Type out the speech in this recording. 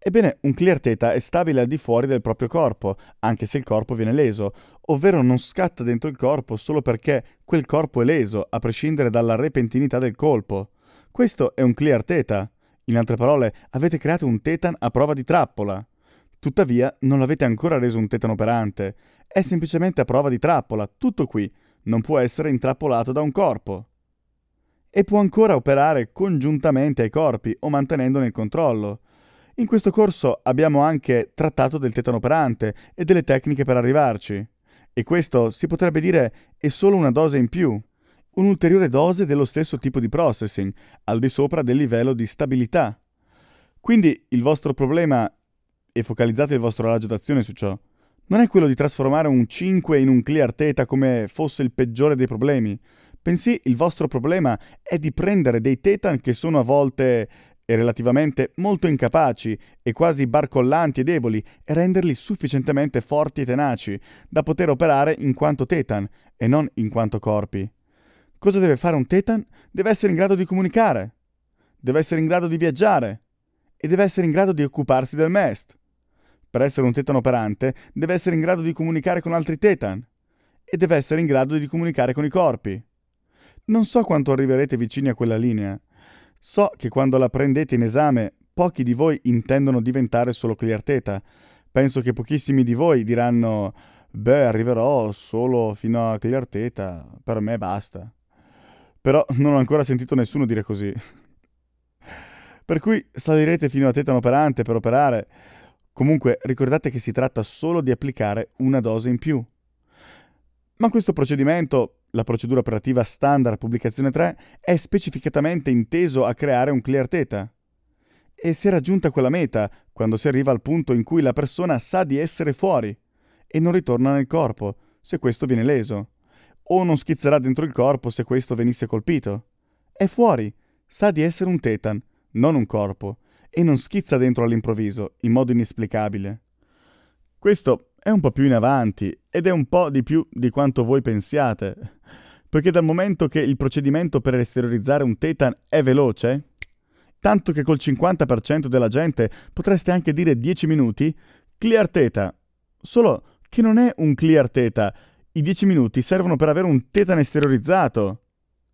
Ebbene, un clear theta è stabile al di fuori del proprio corpo, anche se il corpo viene leso, ovvero non scatta dentro il corpo solo perché quel corpo è leso, a prescindere dalla repentinità del colpo. Questo è un clear theta. In altre parole, avete creato un tetan a prova di trappola. Tuttavia, non l'avete ancora reso un tetano operante. È semplicemente a prova di trappola, tutto qui. Non può essere intrappolato da un corpo. E può ancora operare congiuntamente ai corpi o mantenendone il controllo. In questo corso abbiamo anche trattato del tetano operante e delle tecniche per arrivarci. E questo, si potrebbe dire, è solo una dose in più, un'ulteriore dose dello stesso tipo di processing, al di sopra del livello di stabilità. Quindi il vostro problema, e focalizzate il vostro raggio d'azione su ciò, non è quello di trasformare un 5 in un clear theta come fosse il peggiore dei problemi, bensì il vostro problema è di prendere dei tetan che sono a volte e relativamente molto incapaci e quasi barcollanti e deboli e renderli sufficientemente forti e tenaci da poter operare in quanto tetan e non in quanto corpi. Cosa deve fare un tetan? Deve essere in grado di comunicare, deve essere in grado di viaggiare e deve essere in grado di occuparsi del mest. Per essere un tetan operante deve essere in grado di comunicare con altri tetan e deve essere in grado di comunicare con i corpi. Non so quanto arriverete vicini a quella linea. So che quando la prendete in esame pochi di voi intendono diventare solo clear theta. Penso che pochissimi di voi diranno «Beh, arriverò solo fino a clear theta, per me basta». Però non ho ancora sentito nessuno dire così. Per cui salirete fino a tetano operante per operare. Comunque ricordate che si tratta solo di applicare una dose in più. Ma questo procedimento, la procedura operativa standard pubblicazione 3, è specificatamente inteso a creare un clear theta. E si è raggiunta quella meta quando si arriva al punto in cui la persona sa di essere fuori e non ritorna nel corpo se questo viene leso, o non schizzerà dentro il corpo se questo venisse colpito. È fuori, sa di essere un tetan, non un corpo, e non schizza dentro all'improvviso, in modo inesplicabile. Questo è un po' più in avanti ed è un po' di più di quanto voi pensiate, poiché dal momento che il procedimento per esteriorizzare un tetan è veloce, tanto che col 50% della gente potreste anche dire 10 minuti, clear theta. Solo che non è un clear theta, i 10 minuti servono per avere un tetan esteriorizzato.